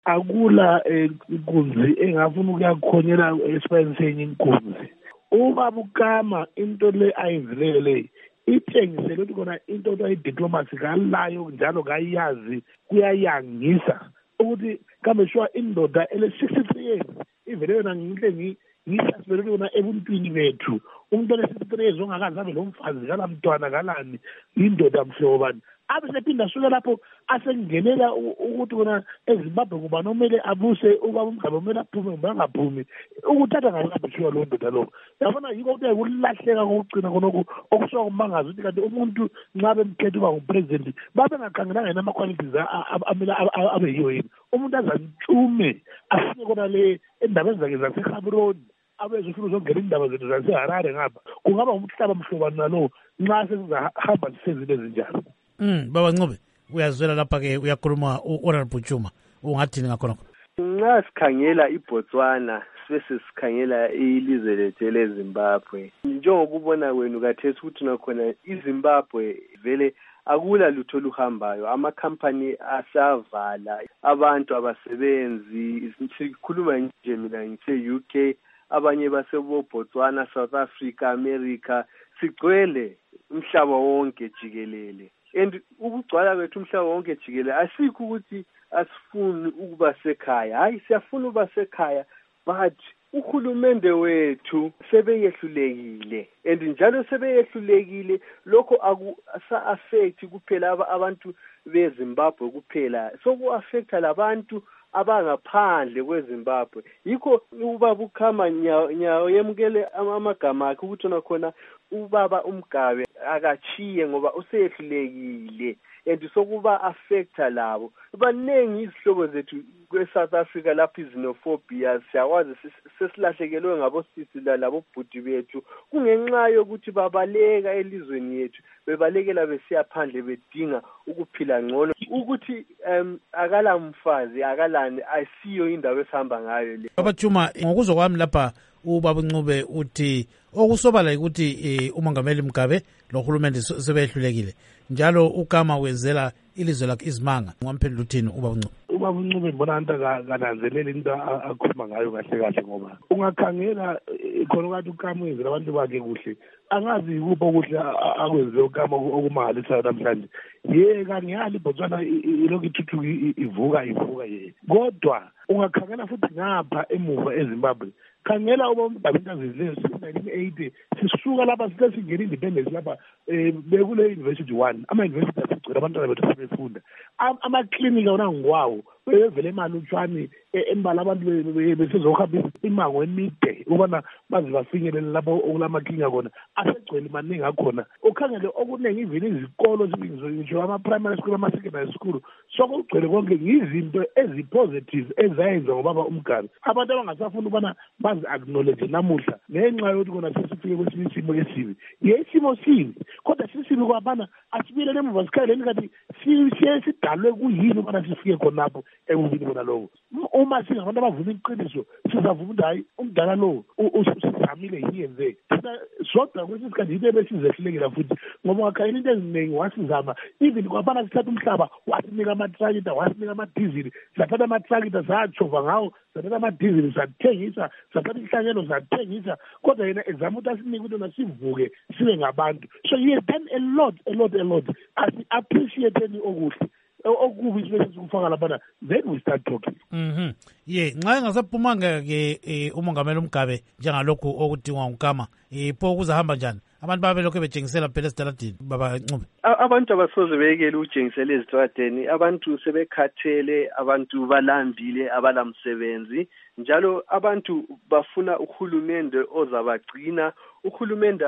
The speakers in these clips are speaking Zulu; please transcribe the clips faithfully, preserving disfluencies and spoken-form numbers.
akula inkunzi engafuna ukuyakhonyela esibayeni senye inkunzi. Uma bukama into le ayivulele itshengisele ukuthi kona into ayi-diplomacy kalayo njalo kayazi kuyayangisa ukuthi kambe shwa indoda ele-sixty-three years ivele yona ngihle ngiyisasibele yona ebuntwini bethu. Umuntu ole-sixty-three years ongakazi abe lo mfazi kalamntwana kalani indoda mhlobo bani abe sephinda asuke lapho asengenela ukuthi kona eZimbabwe kuba nomele abuse ubaba uMgabe umele aphume bangaphumi ukuthatha ngakabishiwa lo ndoda lo. Yabona yiko ukuthi ukulahleka kokugcina khonoko okusuka kumangaza ukuthi kanti umuntu nxa bemkhetha uba ngupresident babe ngakhangelanga yena ama-qualities amele abe yiyo yini. Umuntu azantshume afike kona le endabeni zakhe zaseGaborone abezofuna uzongena indaba zethu zaseHarare ngapha kungaba umhlaba mhlobani nalo nxa sesizahamba sisezile ezinjalo. Mm, Baba Ncube uyazwela lapha ke uyakhuluma uHonorable Chuma ungathini ngakhonokho? Nxa sikhangela iBotswana bese sikhangela ilizwe lethu leZimbabwe njengokubona kwenu kathesi ukuthi nakhona iZimbabwe vele akula lutho luhambayo, amakhampani asavala, abantu abasebenzi, sikhuluma nje mina ngise U K, abanye baseBotswana, South Africa, America, sigcwele umhlaba wonke jikelele. And ukugcwala kwethu umhlaba wonke jikelele asikho ukuthi asifuni ukuba sekhaya, hayi siyafuna ukuba sekhaya, but uhulumende wethu sebeyehlulekile, and njalo sebeyehlulekile lokho akusa affect kuphela abantu beZimbabwe kuphela, soku affecta labantu abangaphandle kweZimbabwe. Yikho ubaba uKhama nyawo yemukele amagama akhe ukuthi nakhona ubaba uMgabe akachiye ngoba usehlulekile and sokuba affecta labo. Baningi izihlobo zethu kweSouth Africa lapho izinophobia siyawazi sesilahlekelwe ngabo sisi labo bhuti bethu kungenxa yokuthi babaleka elizweni yethu, bebalekela besiya phandle bedinga ukuphila ngcono, ukuthi um akala mfazi akalani ayisiyo indaba esihamba ngayo le. Baba Chuma, ngokuzwa kwami lapha ubaba Ncube uthi okusobala ukuthi uMongameli Mugabe lohulumende sebehlulekile njalo uKhama wenzela ilizwe lakhe izimanga. Ungamphendula uthini ubaba Ncube? Ubaba uNcube ngibona into kananzelela into akhuluma ngayo kahle kahle ngoba ungakhangela khona ukuthi uKhama wenzela abantu bakhe kuhle, angazi yikuphi okuhle akwenze uKhama okumangalisayo namhlanje. Ye kangiyali iBotswana ilokhu ithuthuka ivuka ivuka ye, kodwa ungakhangela futhi ngapha emuva eZimbabwe, khangela uba uMgabe into azizile nineteen eighty sisuka lapha sike singena independence lapha bekule university one ama-university asigcwele abantwana bethu sebefunda, amaklinika wona ngwawo bevele imali utshwani embala abantu besezohamba imango emide ukubana baze bafinyelele lapho okulamaklinika khona asegcwele maningi akhona. Ukhangele okuningi ivini izikolo ngisho ama-primary school ama-secondary school sokugcwele konke ngizinto ezi-positive ezayenza ngobaba uMgabe. Abantu abangasafuna ukubana bazi-acknowledge namuhla ngenxa yokuthi kona sesifike kwesinye isimo esibi. Ye isimo sibi kodwa sisibi kwabana asibuyelele emuva sikhaleni kanti siye sidalwe kuyini ukubana sifike khonapho ekubini bona lowo. Uma singabantu abavuma iqiniso sizavuma ukuthi hayi umdala lowo usizamile yiyenze zodwa kwesinye isikhathi yinto ebesizehlulekela futhi ngoba ungakhangela into eziningi wasizama, even kwabana sithatha umhlaba wasinika amatrakita wasinika amadizili, sathatha amatrakita satshova ngawo, sathatha amadizili sathengisa, sathatha inhlanyelo sathengisa, kodwa yena ezama ukuthi asinike ukuthi na sivuke sibe ngabantu. So he has done a lot a lot a lot. Asi-appreciate-eni okuhle okubi sibese sikufaka laphana, then we start talking. Mhm. Ye nxa engasaphumanga ke uMongameli uMgabe njengalokhu okudingwa uKhama ipho kuzahamba njani? Abantu babe lokho betshengisela phela esitaladini baba Ncube. Abantu abasoze beyekele utshengisela ezitradeni, abantu sebekhathele, abantu balambile abalamsebenzi, njalo abantu bafuna uhulumende ozabagcina, uhulumende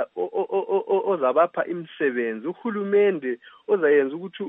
ozabapha imisebenzi, uhulumende ozayenza ukuthi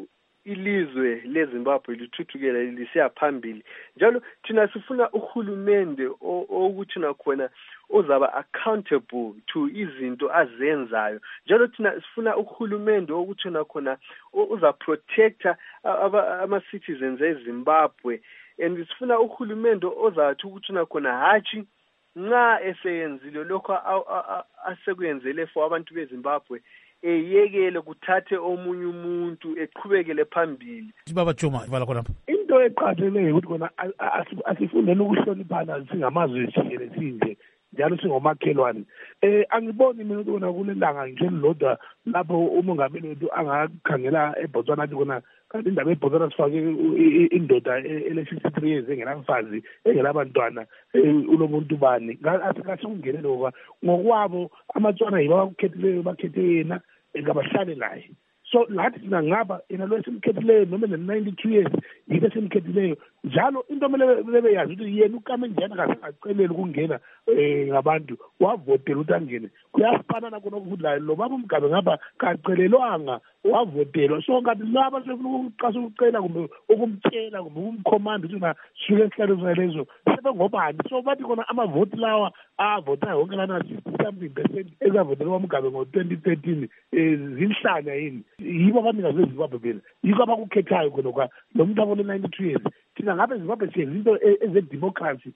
ilizwe leZimbabwe lithuthukela lisiya phambili. Njalo thina sifuna uhulumende ukuthi nakhona ozaba accountable to izinto azenzayo. Njalo thina sifuna uhulumende ukuthi nakhona uza protector ama citizens eZimbabwe, and sifuna uhulumende ozathi ukuthi nakhona hathi nxa eseyenzile lokho asekuyenzele for abantu beZimbabwe eyekele kuthathe omunye umuntu eqhubekele phambili. Baba Chuma vala khona. into eqhatheleyo ukuthi kona asifundeni ukuhloniphana singamazwe jikelele sinje njalo singomakhelwane. Eh angiboni mina ukuthi kona kulelanga nje lodwa lapho umongameli wethu angakhangela eBotswana athi kona kanti indaba eBotswana sifake indoda ele-sixty-three years engenamfazi engelabantwana ulomuntu bani asikasungene lokho ngokwabo amaTswana yiba bakukhethileyo bakhethe yena engabahlale naye. So lathi sina ngaba ina lo simkhethileyo noma ne-ninety-two years yike simkhethileyo njalo into mele bebe yazi ukuthi yena ukame njana kasengaceleli ukungena eh ngabantu wavotela ukuthi angene kuyafana nakho ukudlayo lo baba uMgabe ngapha kacelelwanga wavotelwa. So ngathi laba sefuna ukuqasa ukucela kumbe ukumtshela kumbe ukumkhomanda ukuthi na suke esihlalweni lezo sebe ngobani. So bathi kona amavoti lawa avota wonke lana something percent ezavotelwa uMgabe ngo-twenty thirteen zinhlanya yini yibo abanikazi beZimbabwe phela yiko abakukhethayo khona kwa lo muntu abone ninety-two years. Thina ngabe eZimbabwe siyenza into ezedemocracy